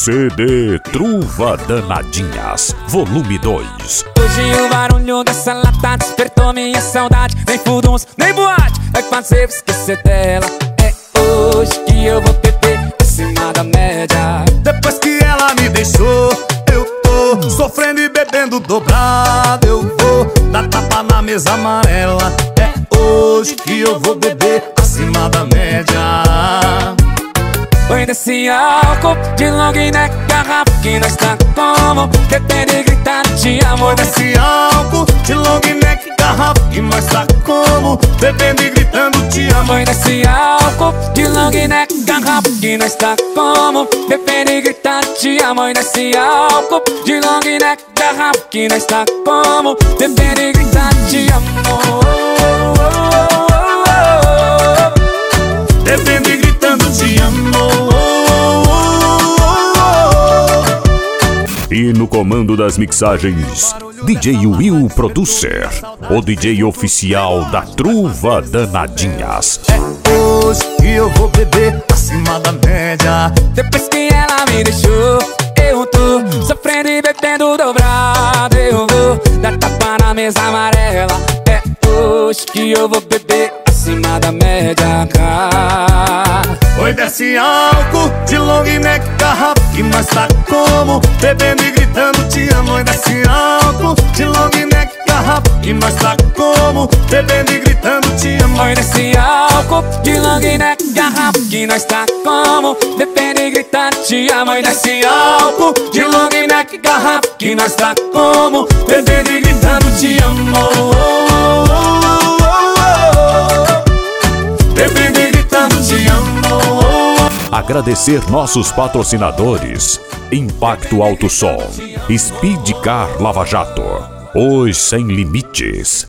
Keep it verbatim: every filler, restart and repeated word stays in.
C D Truva Danadinhas, volume dois. Hoje o barulho dessa lata despertou minha saudade. Nem fuduns, nem boate vai fazer eu esquecer dela. É hoje que eu vou beber acima da média. Depois que ela me deixou, eu tô sofrendo e bebendo dobrado. Eu vou dar tapa na mesa amarela. É hoje que eu vou beber acima da média. Põe desse álcool de long neck, garrafa que nós tá como bebendo e gritando te amo. Desse álcool de long neck, garrafa que nós tá como bebendo e gritando te amo. Põe desse álcool de long neck, garrafa que nós tá como bebendo e gritando te amo. E desse álcool de long neck, garrafa que nós tá como bebendo e gritando te amo. Bebendo e gritando te amo. E no comando das mixagens, D J Will Producer, o D J oficial da Truva Danadinhas. É hoje que eu vou beber acima da média. Depois que ela me deixou, eu tô sofrendo e bebendo dobrado. Eu vou dar tapa na mesa amarela. É hoje que eu vou beber acima da média. Oi, desce álcool de long neck, garrafa que nós tá como bebendo e gritando te amo. Oi, desce álcool de long neck, garrafa que nós tá como bebendo e gritando te amo. Oi, desce álcool de long neck, garrafa que nós tá como bebendo e gritando te amo. Oi, desce álcool de long neck, garrafa que nós tá como bebendo e gritando te amo. Bebendo e gritando te amo. Agradecer nossos patrocinadores: Impacto Alto Som, Speed Car Lava Jato, Os Sem Limites,